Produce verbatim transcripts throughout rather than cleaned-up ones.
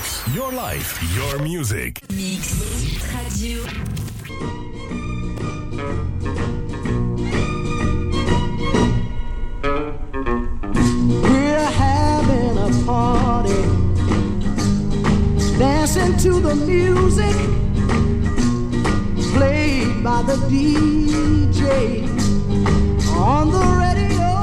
Mix. Your life, your music. Mix Radio. We're having a party, dancing to the music played by the D J on the radio.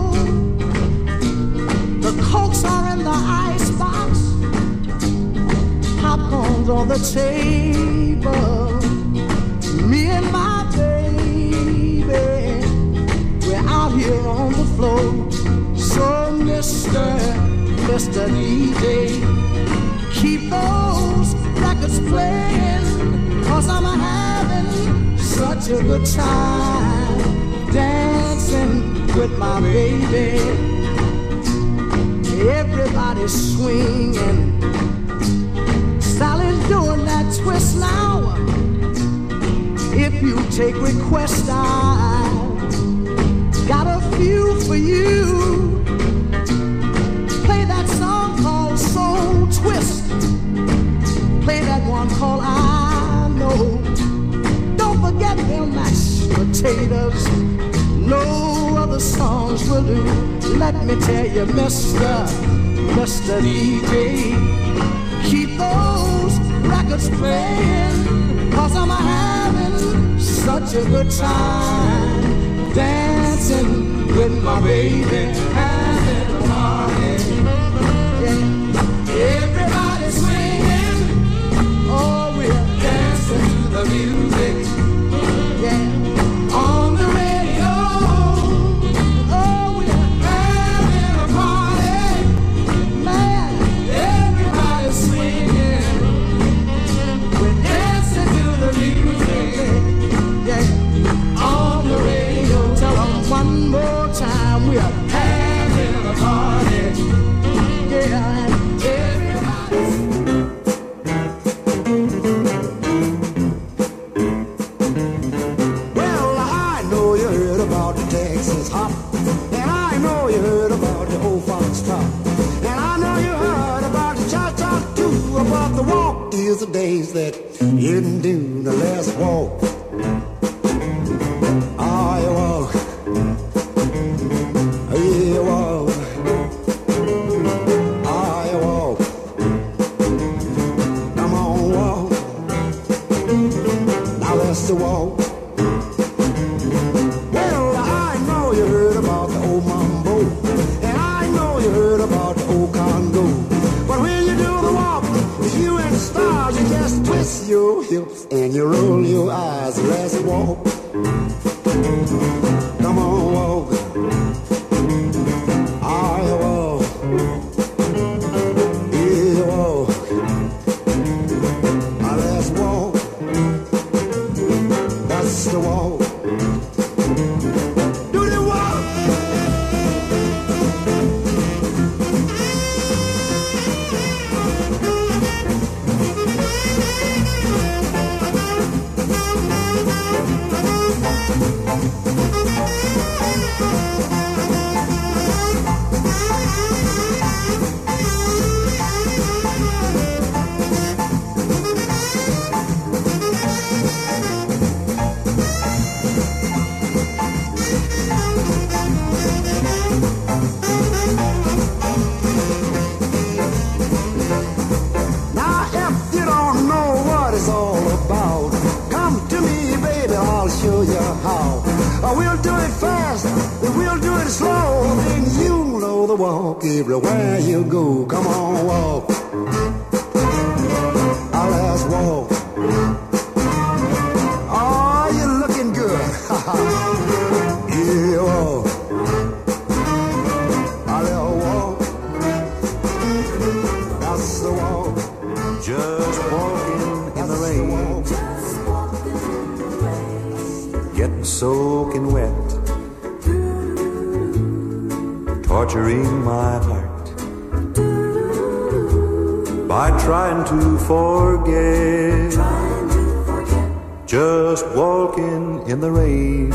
The cokes are in the icebox, popcorn's on the table. Me and my baby, we're out here on the floor. So Mister, Mister D J, keep those records playing, 'cause I'm having such a good time dancing with my baby. Everybody's swinging, Sally's doing that twist now. If you take requests, I got a few for you. Play that song called Soul Twist. Play that one called I Know. Don't forget them mashed potatoes. No other songs will do. Let me tell you, Mister, Mister D J, keep those records playing, 'cause I'm having such a good time dancing with my baby, having a party. Yeah. Everybody's swinging, oh, we're dancing to the music. Yeah. On the radio, oh, we're having a party. Man, everybody's swinging, we're dancing to the music. Yeah. On the radio, tell them one more time, we're having a party. Yeah, and everybody's. Well, I know you heard about the Texas hop, and I know you heard about the old fox trot, and I know you heard about the cha-cha too, about the walk is the days that you didn't do the last walk. I walk, I walk, I walk. Come on, walk. Now let's the walk. Well, I know you heard about the old mambo, and I know you heard about the old Congo. But when you do the walk, if you in style, you just twist your hips and you roll your eyes. Let's walk. Come on, walk. I walk. You walk. Now let's walk. That's the walk. Do the walk. Now if you don't know what it's all about, come to me, baby, I'll show you how. Uh, we'll do it fast, we'll do it slow, then you know the walk everywhere you go. Come on, walk. Uh, let's walk. Oh, you're looking good. Yeah, walk. Uh, let's walk. That's the walk. Just walking in the rain, getting soaking wet, torturing my heart by trying to forget. Just walking in the rain,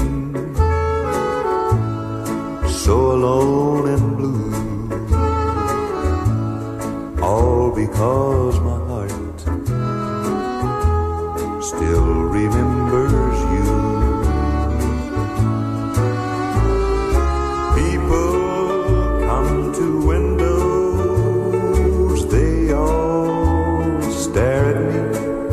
so alone and blue. all because my heart still remembers you. People come to windows, they all stare at me,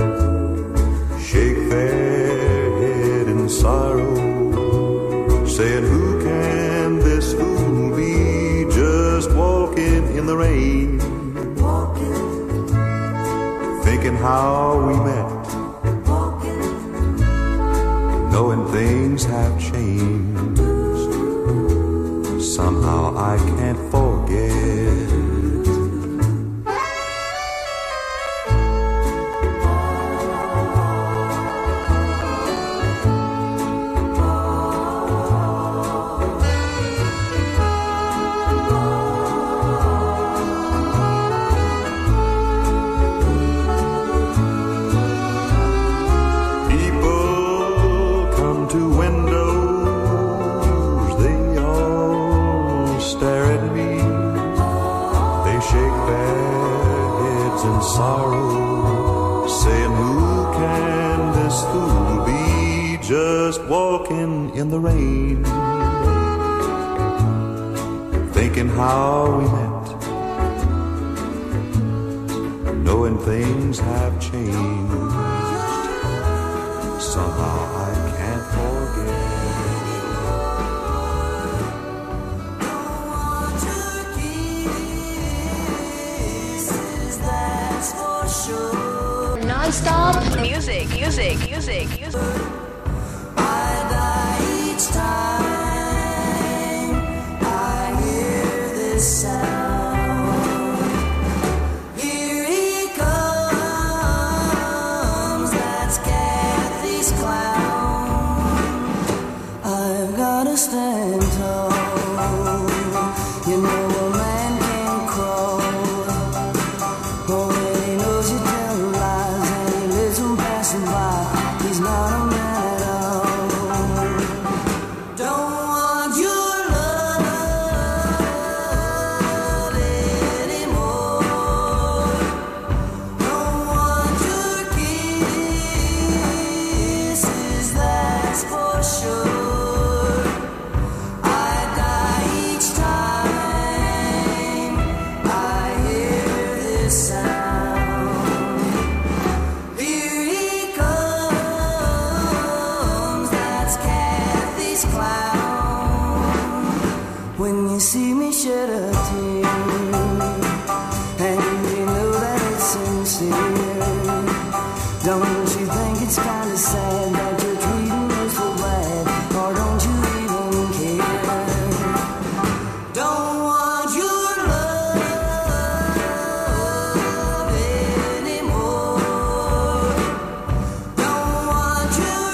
shake their head in sorrow, saying, who can this fool be, just walking in the rain, thinking how we met, knowing things have changed. Somehow I can't forget. Sorrow, saying, who can this fool be, just walking in the rain, thinking how we met, knowing things have changed. Somehow I can't forget. Non-stop music, music, music, music. I die each time I hear this sound. Here he comes, that's Kathy's clown. I've gotta stand tall, you know a man can't crawl. Oh, he knows you tell lies and he lives on passing by. He's not a man at all. Don't want your love anymore. Don't want your kisses, that's for sure. I die each time I hear this sound. Here he comes, that's Kathy's clown. When you see me shed a tear, and you know that it's sincere, don't you think it's kind of sad that you're treating me so bad, or don't you even care? Don't want your love anymore. Don't want your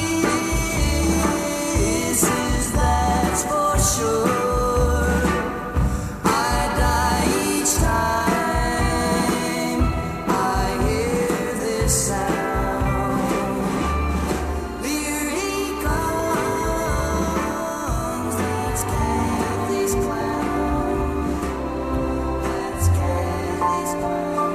kisses, that's for sure. I die each time I hear this sound. Here he comes, that's Kathy's clown. That's Kathy's clown.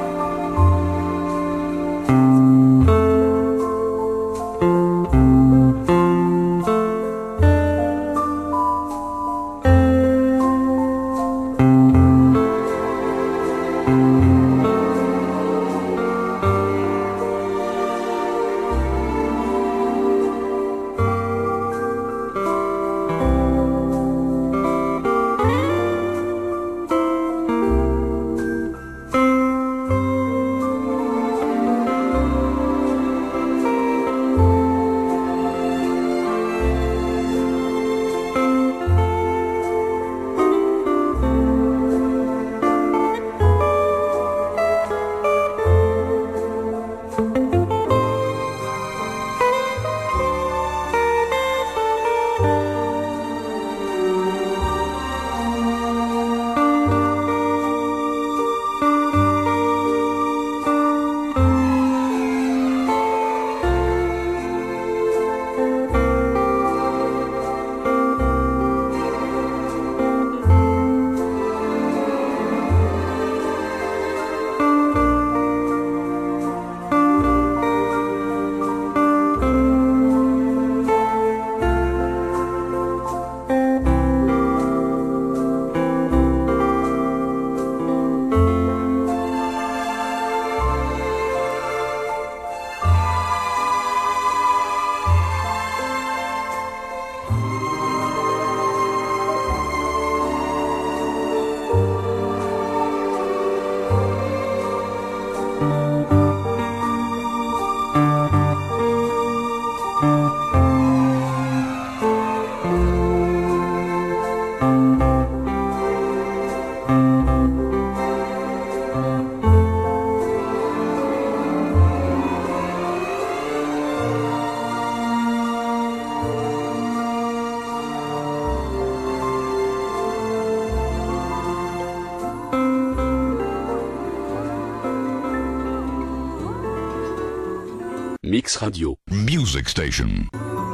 Mix Radio. Music Station.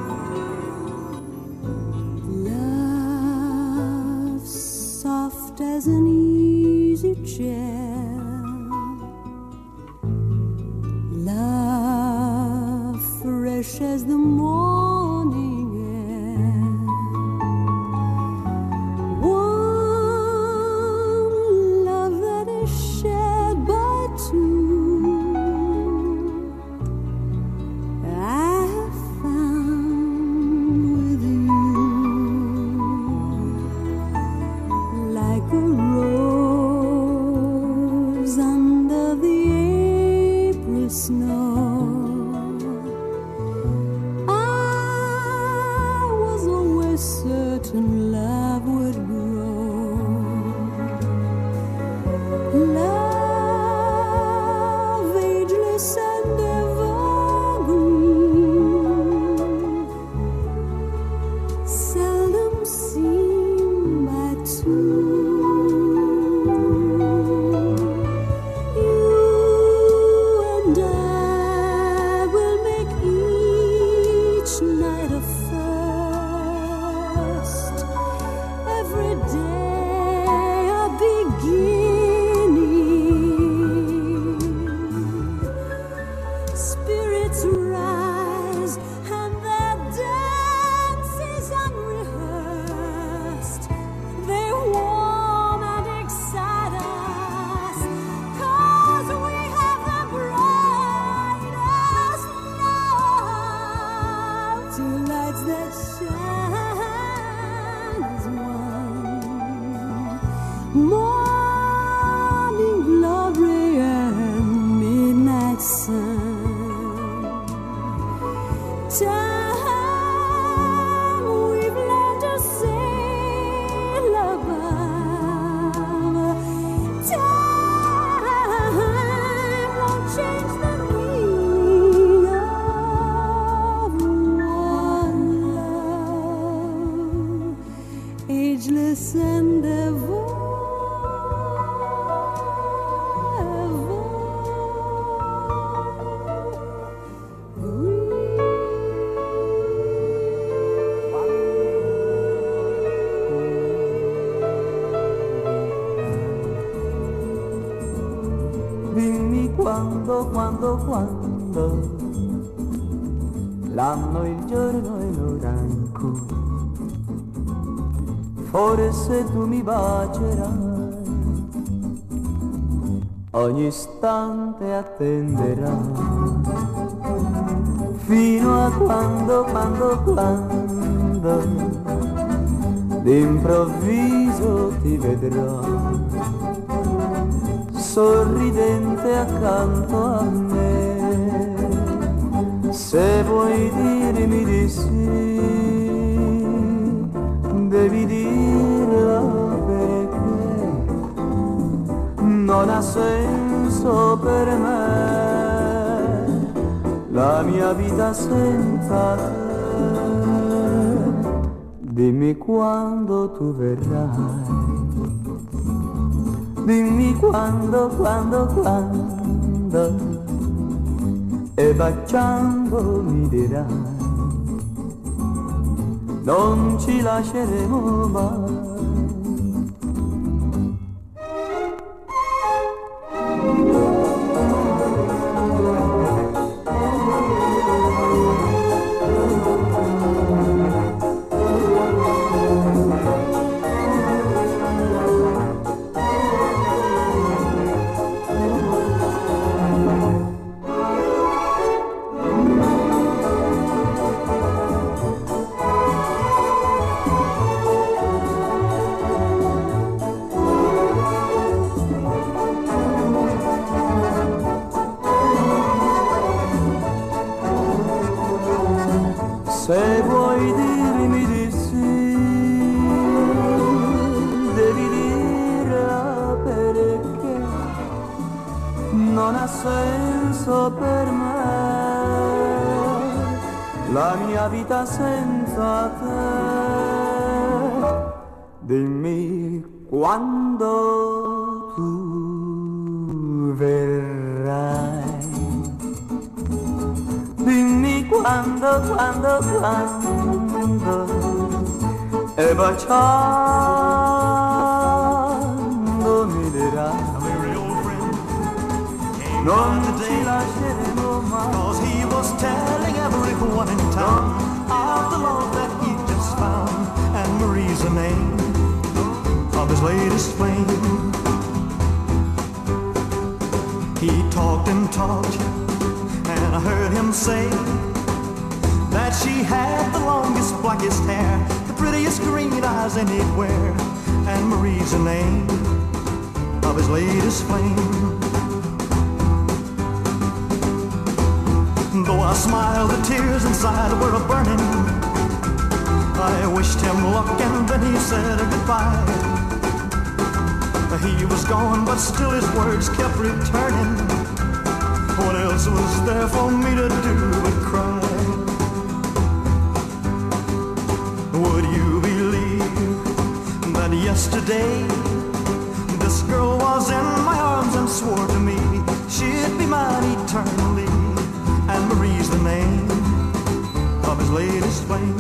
Love soft as an easy chair, love fresh as the morning air, one love that is shared by two. Quando, quando, quando l'anno, il giorno e l'ora ancora, forse tu mi bacerai, ogni istante attenderai, fino a quando, quando, quando d'improvviso ti vedrò sorridente accanto a me. Se vuoi dirmi di sì, devi dirlo perché non ha senso per me la mia vita senza te. Dimmi quando tu verrai, dimmi quando, quando, quando, e baciando mi dirai, non ci lasceremo mai. Se vuoi dirmi di sì, devi dire perché non ha senso per me la mia vita senza te. Dimmi quando tu verrai, Quando, quando, quando e baciando mi dirà non ti lasceremo mai. Cause he was telling everyone in town of the love that he just found, and Marie's the name of his latest flame. He talked and talked, and I heard him say that she had the longest, blackest hair, the prettiest green eyes anywhere, and Marie's the name of his latest flame. Though I smiled, the tears inside were a-burning. I wished him luck and then he said goodbye. He was gone, but still his words kept returning. What else was there for me to do but cry? Would you believe that yesterday this girl was in my arms and swore to me she'd be mine eternally? And Marie's the name of his latest flame.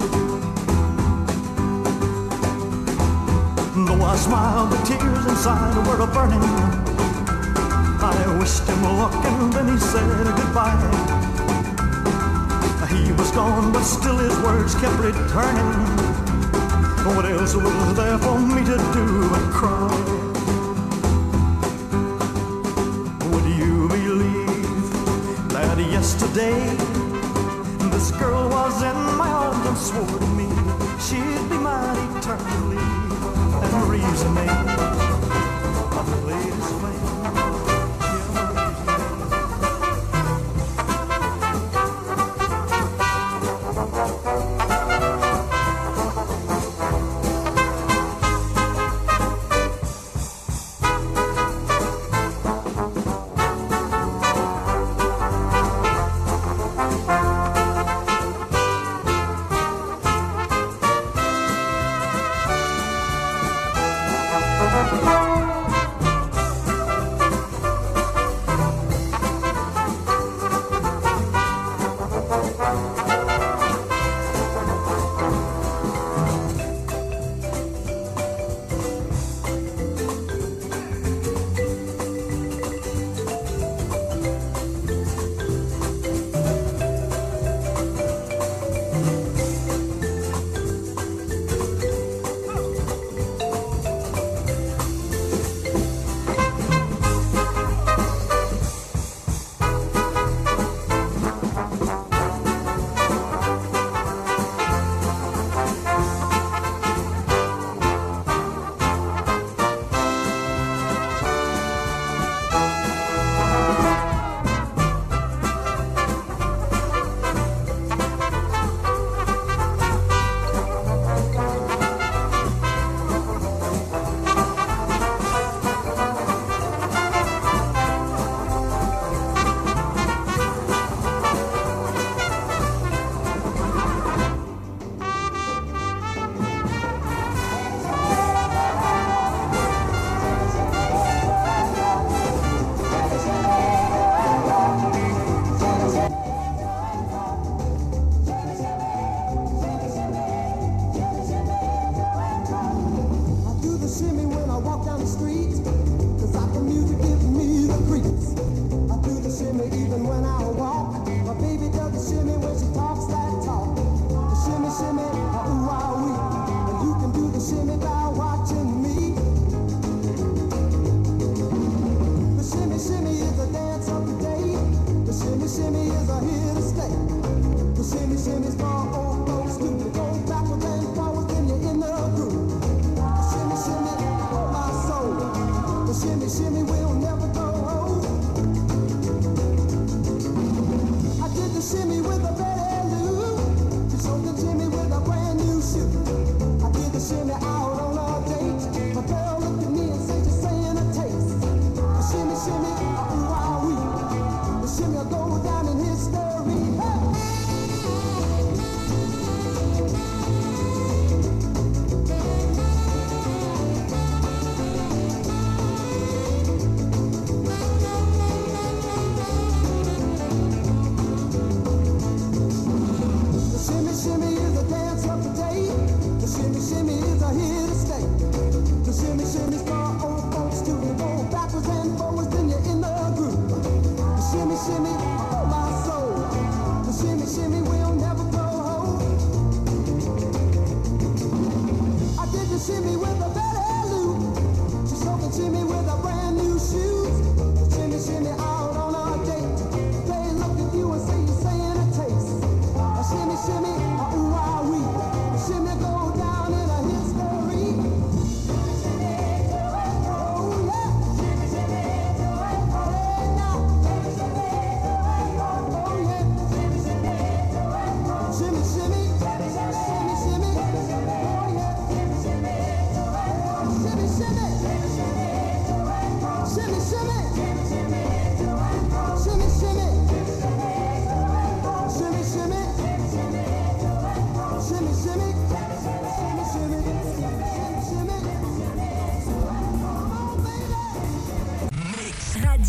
Though I smiled, the tears inside were a-burning. I wished him luck and then he said goodbye. He was gone, but still his words kept returning. What else was there for me to do but cry? Would you believe that yesterday this girl was in my arms and swore to me she'd be mine eternally? And Marie's the name of the latest flame.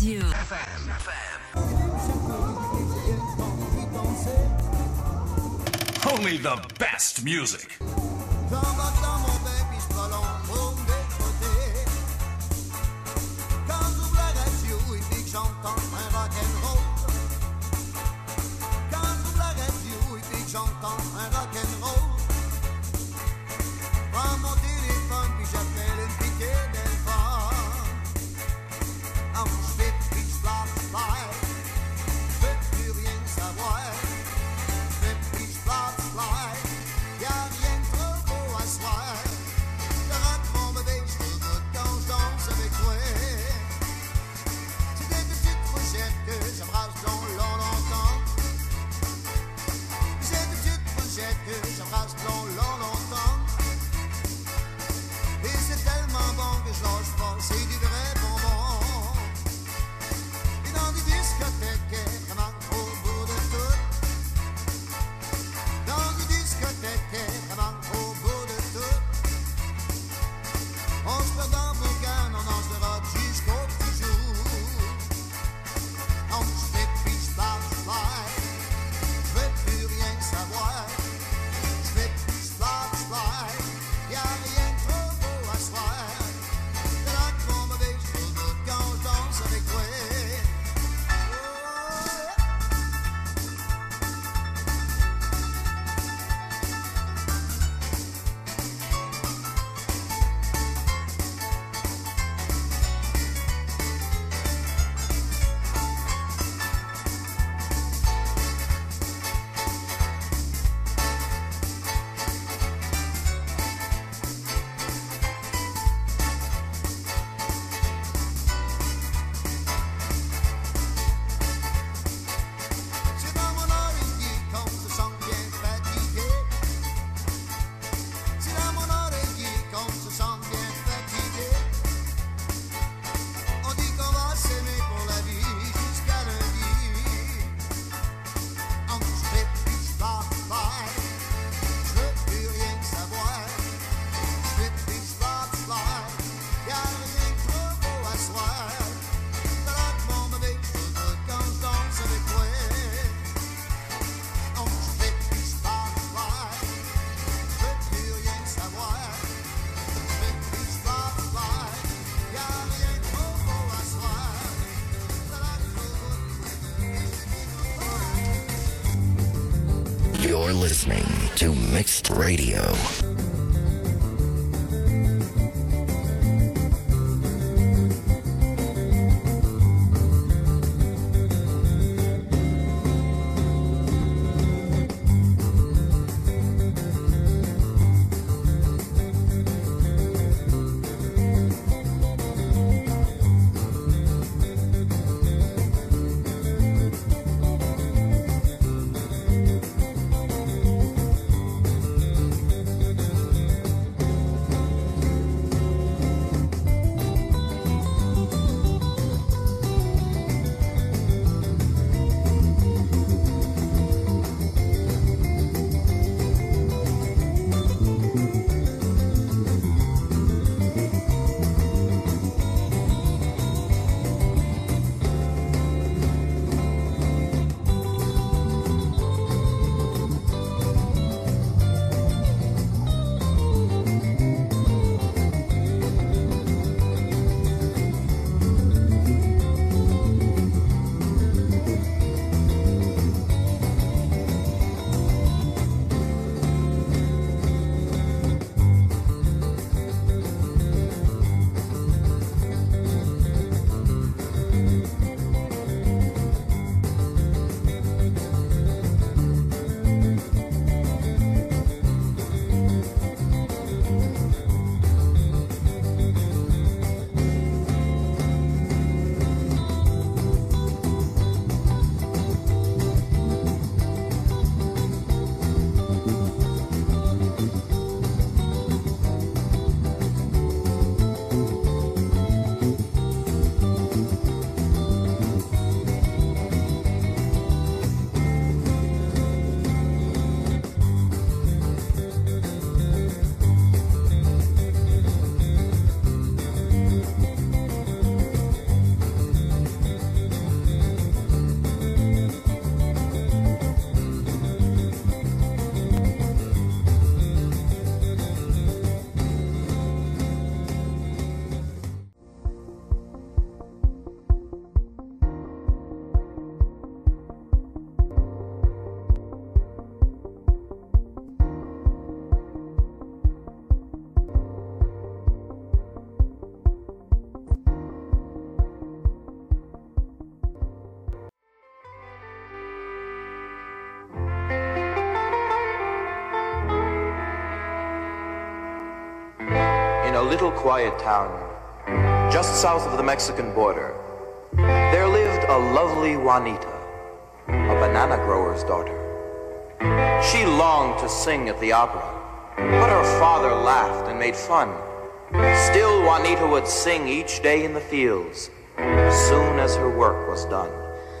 Radio. Only the best music. J'entends un rock'n'roll. Quand j'ouvre la radio et puis que j'entends un rock'n'roll, prends mon téléphone puis j'appelle une piquée d'éléphant. Ah, je vais puis je flash, flash, je veux plus rien savoir. Je vais puis je flash, flash, y'a rien de trop beau à soir. Je rentre mon bébé, je te goûte quand je danse avec toi. Que j'embrasse long, long, longtemps. J'ai de petites pochettes que j'embrasse long, long, longtemps. Et c'est tellement bon que je lâche pas, c'est du vrai bonbon. Et dans des discothèques, vraiment au bout de tout. Dans des discothèques, vraiment au bout de tout. On se perd dans mon gain, on en se rock jusqu'au petit jour. On se fait puis je parle, je fly. Je veux plus rien savoir. Je fais puis je parle, je fly. Y'a rien de trop beau à soir. C'est là que mon bébé, je te goûte quand je danse avec toi. You're listening to Mixed Radio. little quiet town, just south of the Mexican border, there lived a lovely Juanita, a banana grower's daughter. She longed to sing at the opera, but her father laughed and made fun. Still, Juanita would sing each day in the fields, as soon as her work was done.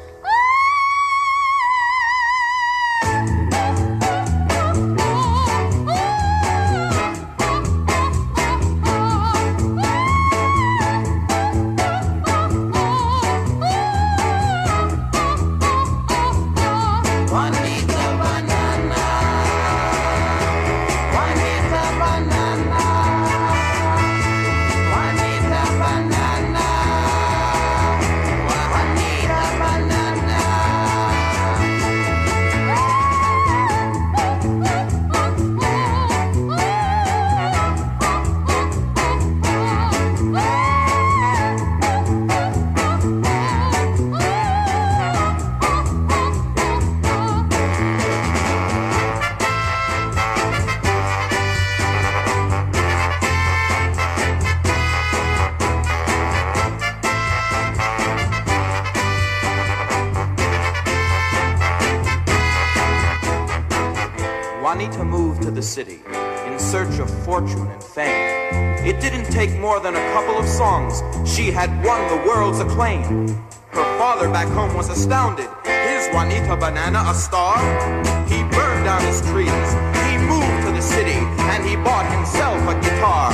Juanita moved to the city in search of fortune and fame. It didn't take more than a couple of songs. She had won the world's acclaim. Her father back home was astounded. Is Juanita Banana a star? He burned down his trees. He moved to the city and he bought himself a guitar.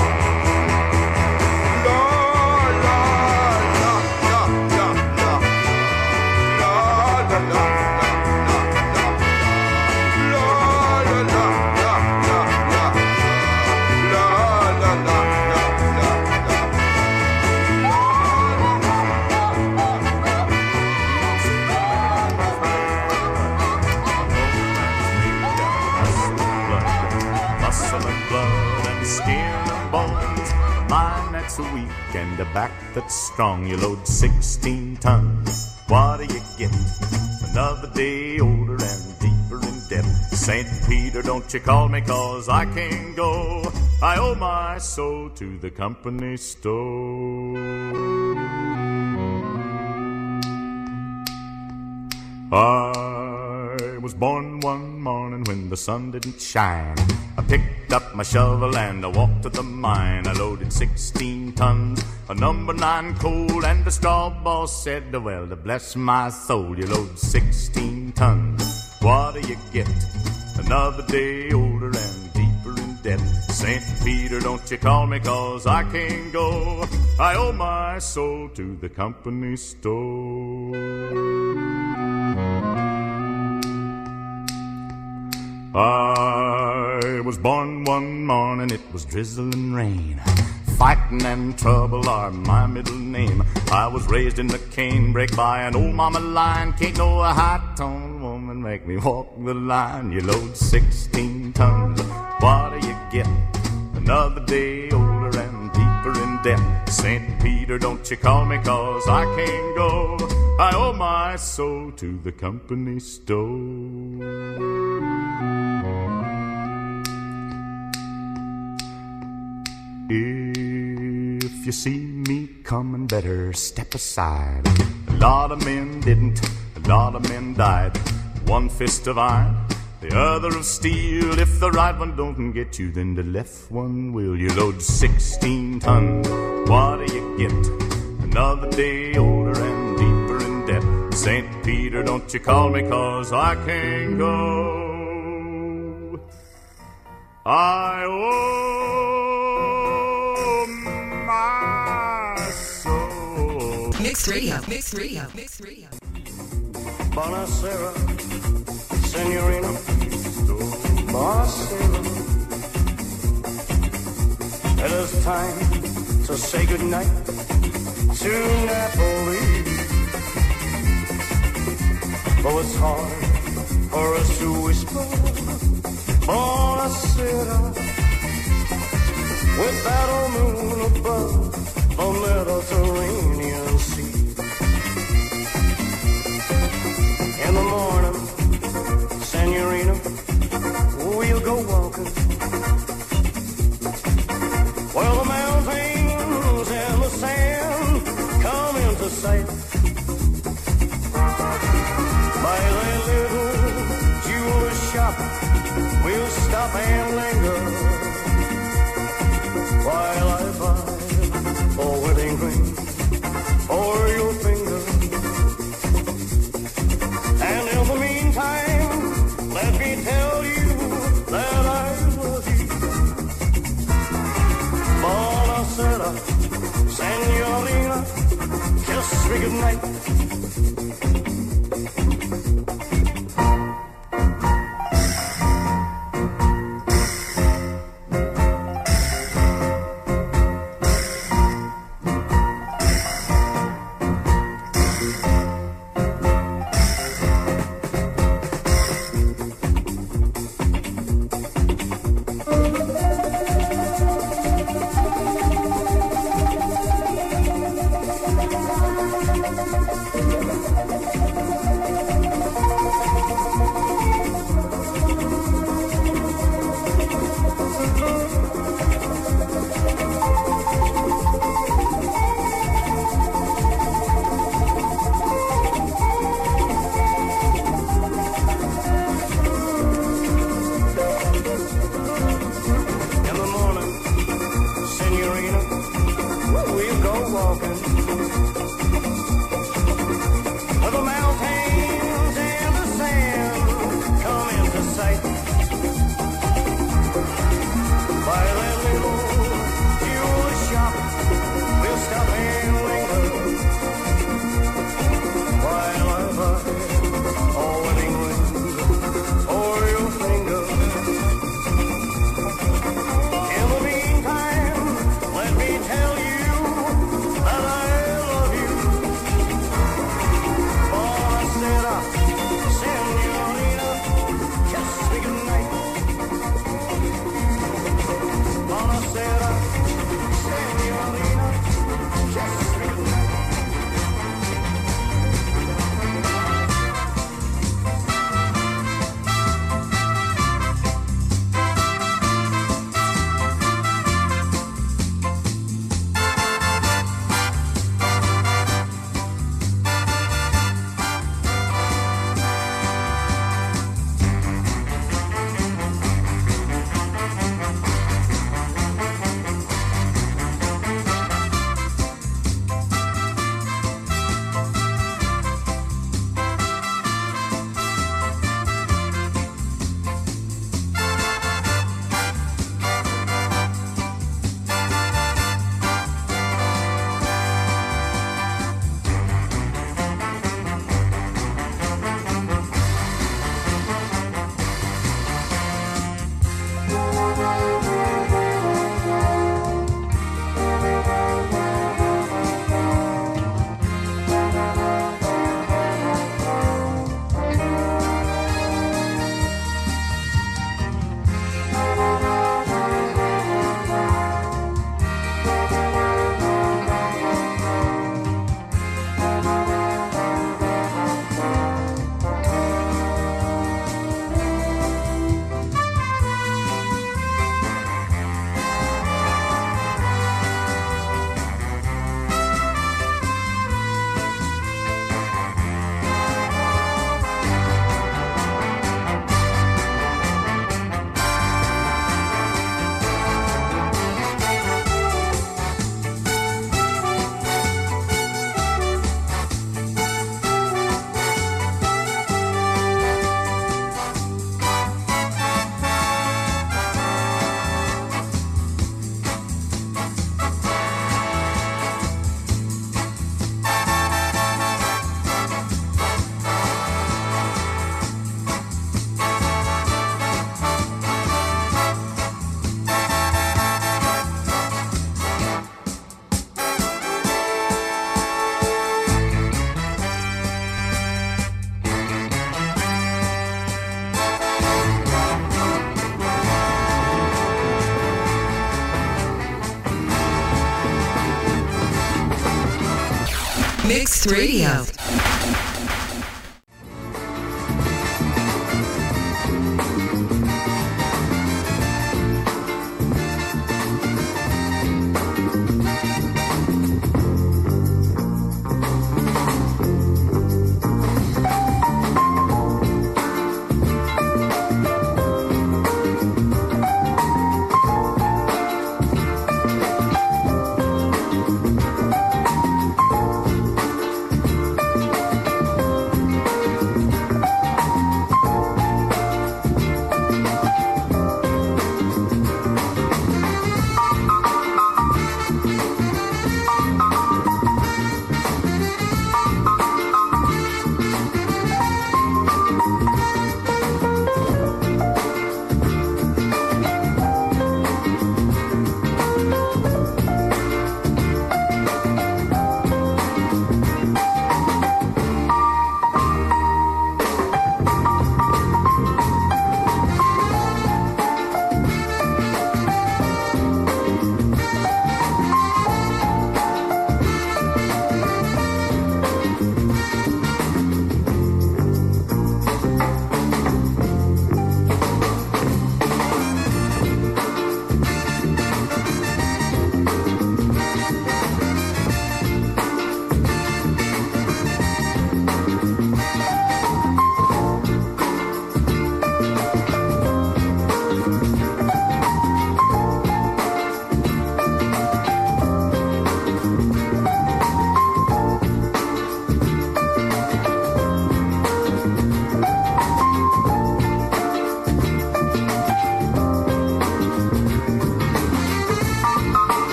A week and a back that's strong. You load sixteen tons. What do you get? Another day older and deeper in debt. Saint Peter, don't you call me, cause I can't go. I owe my soul to the company store. I was born one morning when the sun didn't shine. I picked up my shovel and I walked to the mine. I loaded sixteen tons of number nine coal, and the straw boss said, well, to bless my soul, you load sixteen tons. What do you get? Another day older and deeper in debt. Saint Peter, don't you call me, cause I can't go. I owe my soul to the company store. I was born one morning, it was drizzling rain. Fighting and trouble are my middle name. I was raised in the canebrake by an old mama lion. Can't no high-toned woman make me walk the line. You load sixteen tons, what do you get? Another day older and deeper in debt. Saint Peter, don't you call me, cause I can't go. I owe my soul to the company store. If you see me coming, better step aside. A lot of men didn't, a lot of men died. One fist of iron, the other of steel. If the right one don't get you, then the left one will. You load sixteen tons, what do you get? Another day older and deeper in debt. Saint Peter, don't you call me, cause I can't go. I owe Mixed radio, mixed radio, mixed radio. Buonasera, Signorina. Buonasera. It is time to say goodnight to Napoli. Though it's hard for us to whisper Buonasera with that old moon above the Mediterranean Sea. In the morning, Signorina, we'll go walking. Well, the mountains night. Mixed Radio.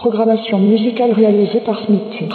Programmation musicale réalisée par Smithy.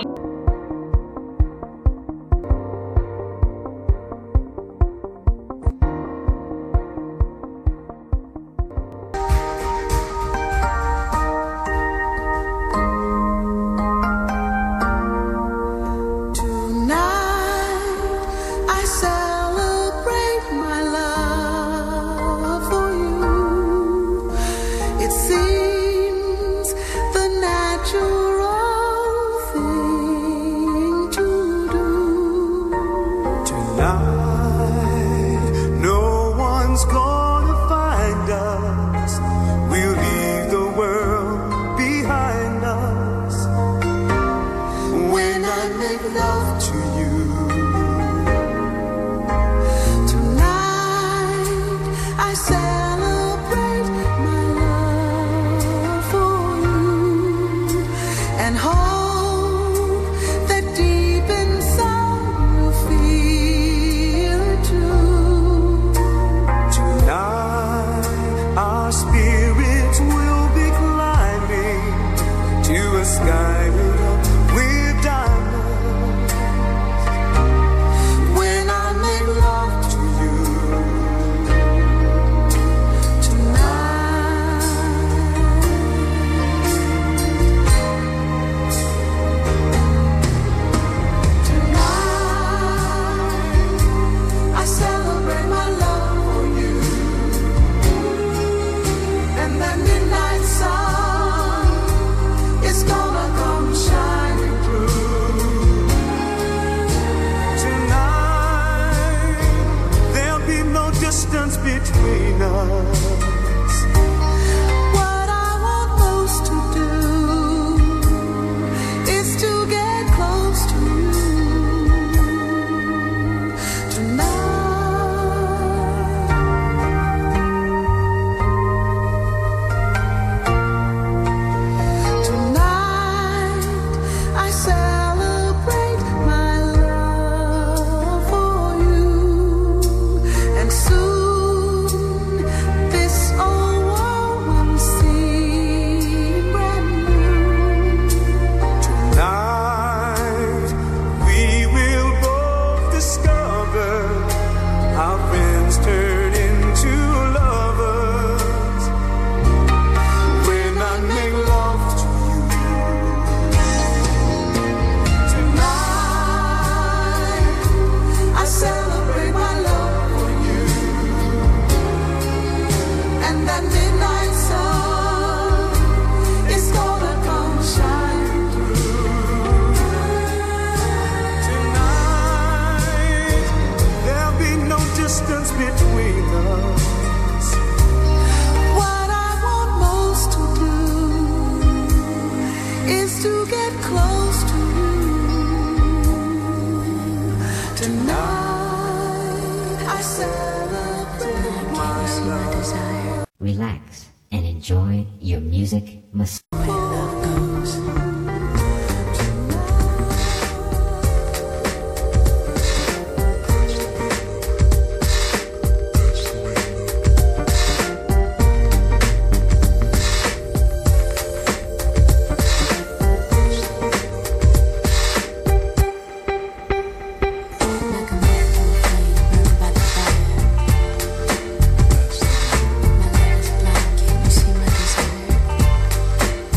Relax and enjoy your music massage. My love is blind, can't you see my desire?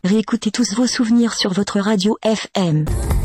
Réécoutez tous vos souvenirs sur votre radio F M.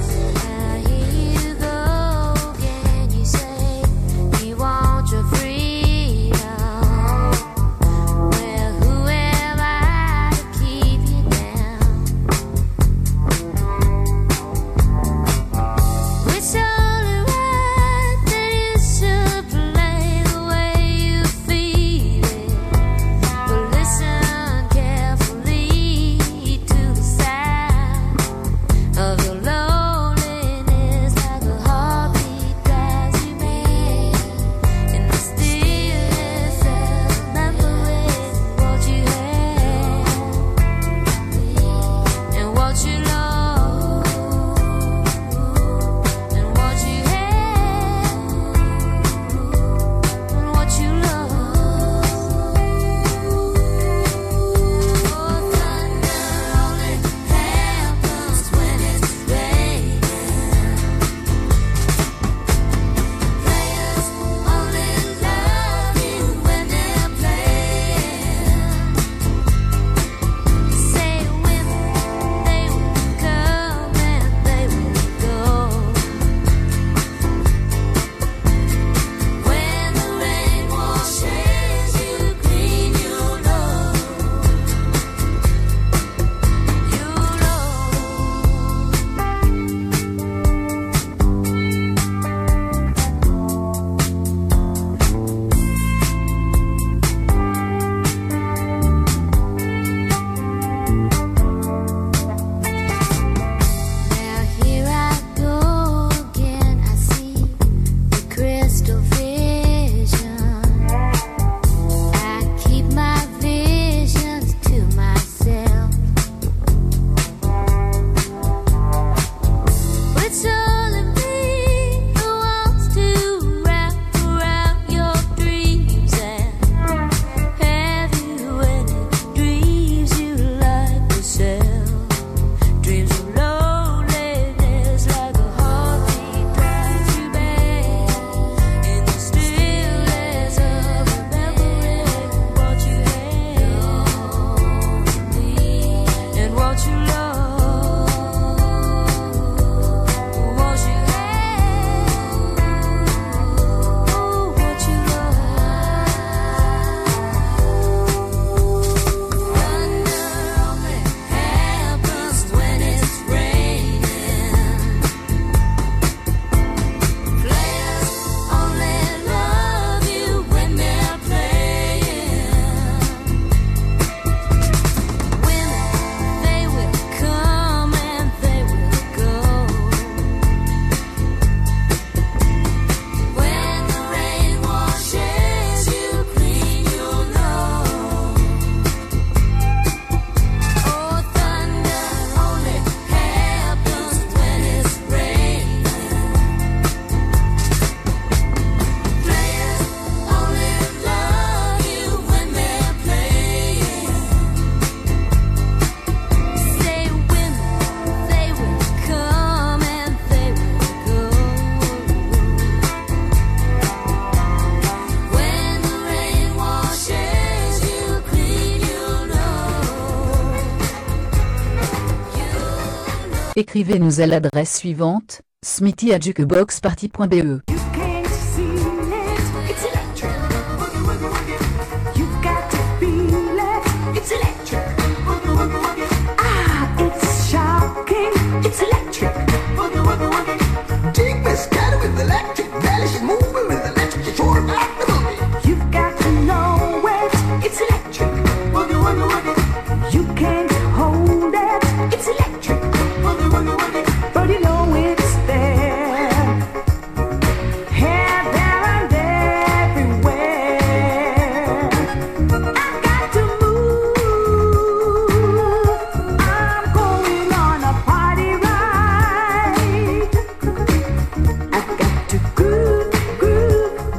Écrivez-nous à l'adresse suivante, smithy arobase jukeboxparty point b e.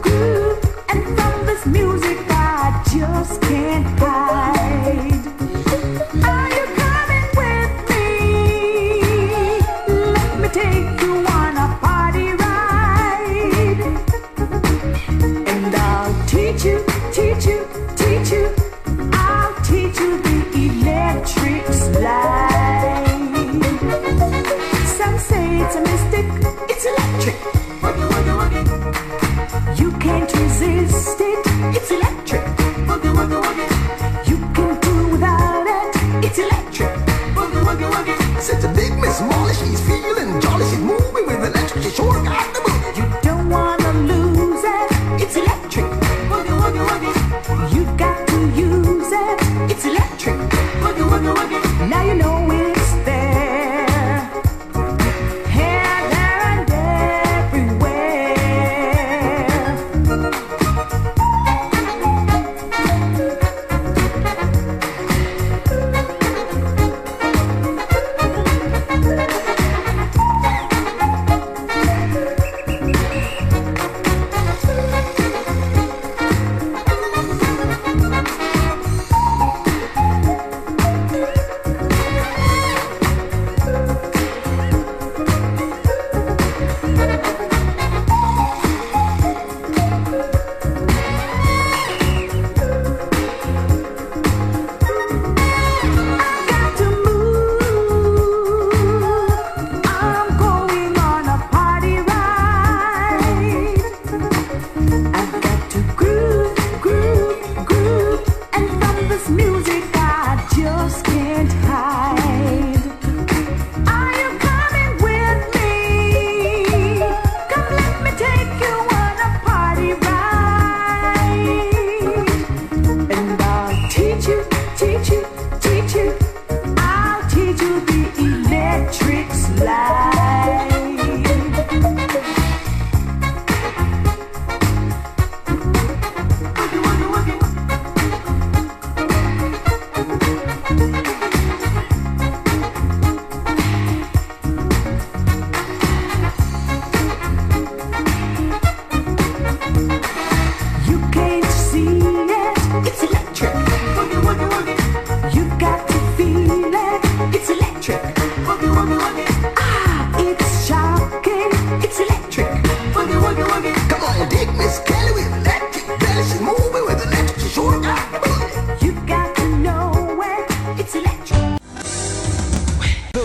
Music I just can't hide.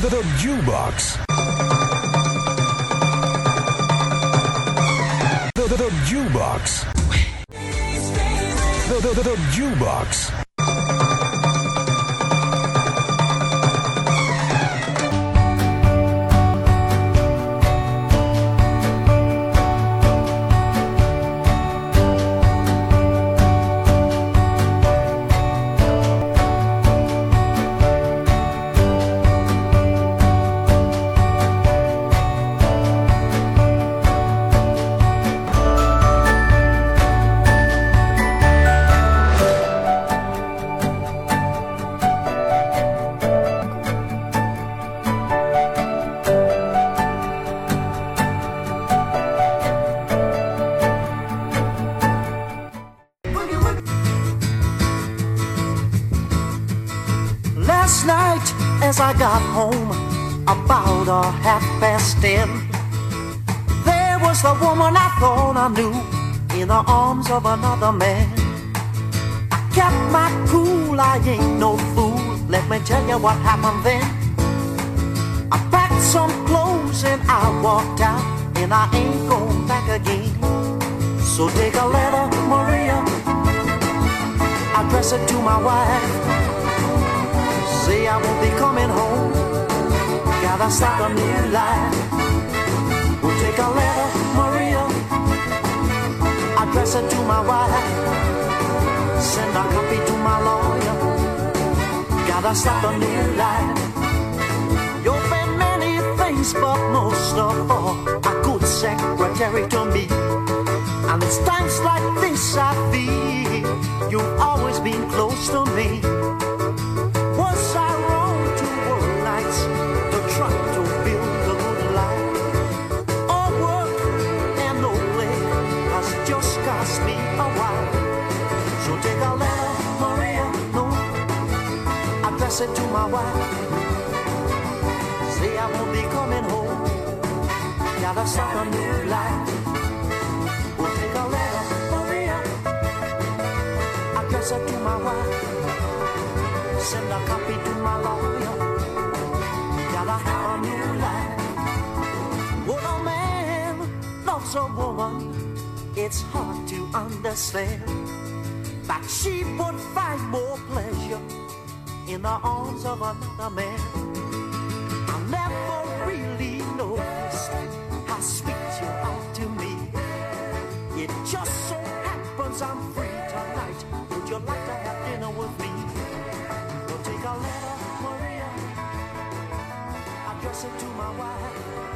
the, the jukebox. The, the, the jukebox. The, the, the, the jukebox. Last night as I got home about a half past ten, there was the woman I thought I knew in the arms of another man. I kept my cool, I ain't no fool. Let me tell you what happened then. I packed some clothes and I walked out, and I ain't going back again. So take a letter, Maria, address it to my wife. Say I won't be coming home, gotta start a new life. We'll take a letter, Maria, address it to my wife. Send a copy to my lawyer, gotta start a new life. You've been many things, but most of all, a good secretary to me. And it's times like this I feel you've always been close to me. Was I wrong to work nights to try to build a good life? All work and no play has just cost me a while. So take a letter, Maria, no, address it to my wife. Say I won't be coming home, gotta start a new life. We'll take a letter, Maria, address it to my wife. Send a copy to my lawyer, gotta have a new life. When a man loves a woman, it's hard to understand that she would find more pleasure in the arms of another man. I never really noticed how sweet you are to me. It just so happens I'm free tonight. Would you like to have dinner with me? Take a letter, Maria, address it to my wife.